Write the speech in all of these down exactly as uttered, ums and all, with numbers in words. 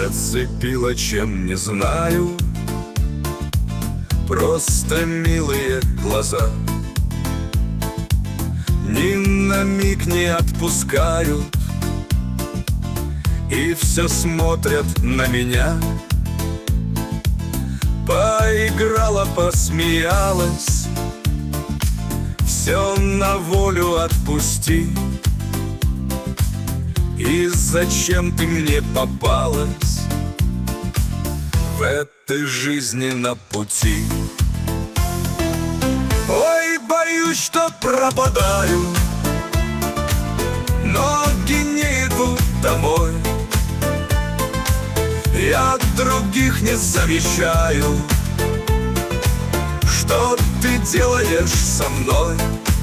Зацепило, чем не знаю. Просто милые глаза ни на миг не отпускают, и все смотрят на меня. Поиграла, посмеялась, все на волю отпусти. И зачем ты мне попалась в этой жизни на пути? Ой, боюсь, что пропадаю, ноги не идут домой. Я других не замечаю, что ты делаешь со мной.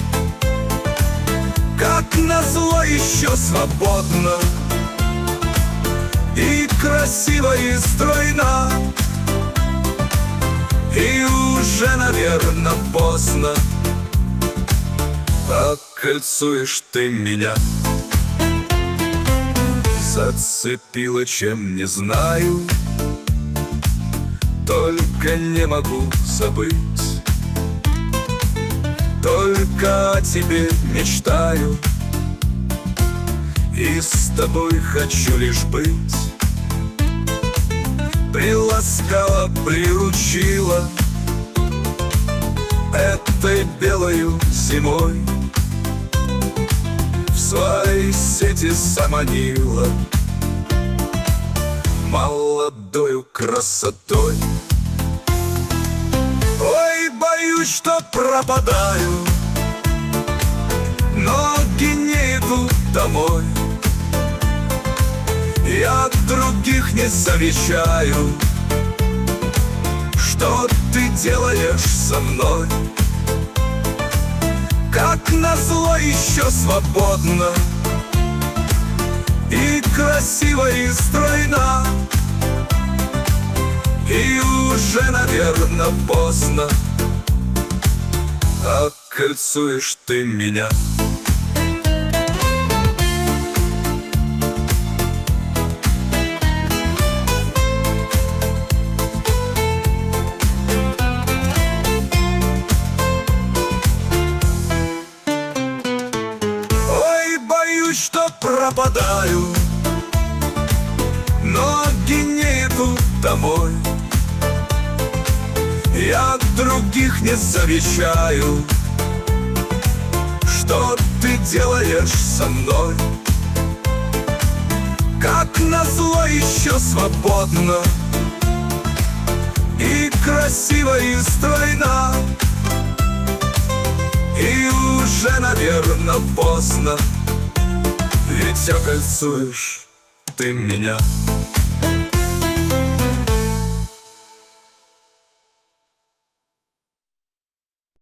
Как назло еще свободно и красиво, и стройно. И уже, наверно, поздно, окольцуешь ты меня. Зацепило, чем не знаю, только не могу забыть. Только о тебе мечтаю, и с тобой хочу лишь быть. Приласкала, приручила этой белою зимой, в свои сети заманила молодою красотой. Ой, боюсь, что пропадаю, ноги не идут домой. Я других не замечаю, что ты делаешь со мной. Как назло еще свободно и красиво, и стройно. И уже, наверно, поздно, окольцуешь ты меня. Ой, боюсь, что пропадаю, ноги не идут домой. Я других не замечаю, что ты делаешь со мной. Как назло еще свободно и красиво, и стройно. И уже, наверно, поздно, ведь окольцуешь ты меня.